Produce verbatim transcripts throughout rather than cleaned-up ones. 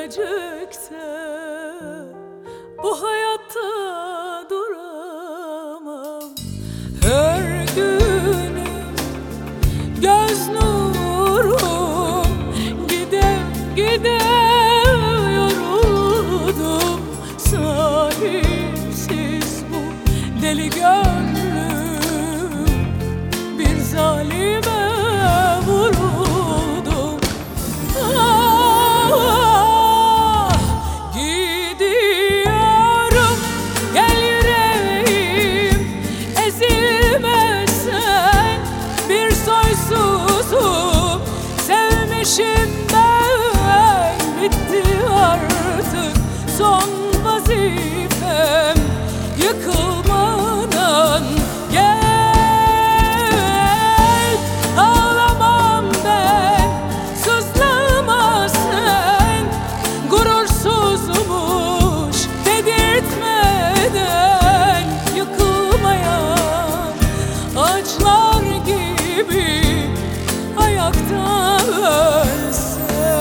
gidecekse bu hayatta duramam. Her günüm göz nurum, gide gide yoruldum. Sahipsiz bu deli gönlüm bir zalime vuruldum. Ah, gidiyorum, gel yüreğim, ezilmesen. Bir soysuzum, sevmişim ben, bitti artık son vazifem. Yıkılmadan gel, ağlamam ben, sızlama sen. Gurursuzmuş dedirtmeden, yıkılmayan ağaçlar gibi ayakta ölsem.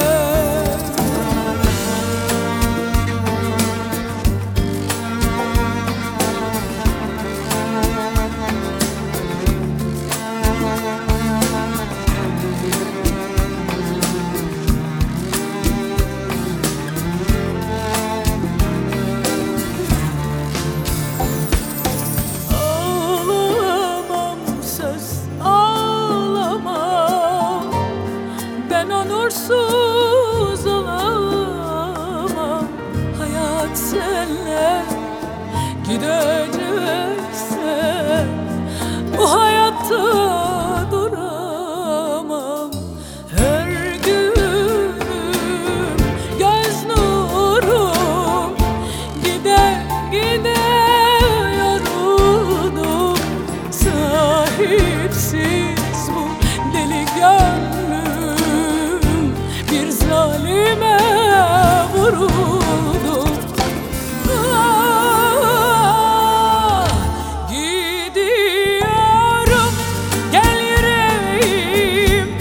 Onursuz olamam, hayat senle gidecekse bu hayatta duramam. Her günüm göz nurum, gide gide yoruldum. Sahipsiz bu deli gönlüm bir zalime vuruldum. Ah, gidiyorum, gel yüreğim,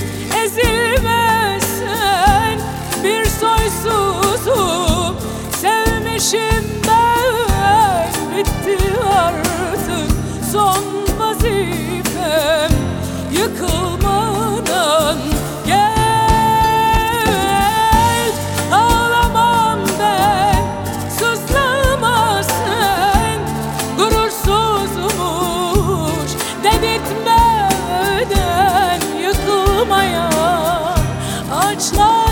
ezilmesen. Bir soysuzum, sevmişim ben, bitti artık son vazifem. Yıkılmadan gel, ağlamam ben, sızlama sen. Gurursuzmuş dedirtmeden, yıkılmayan ağaçlar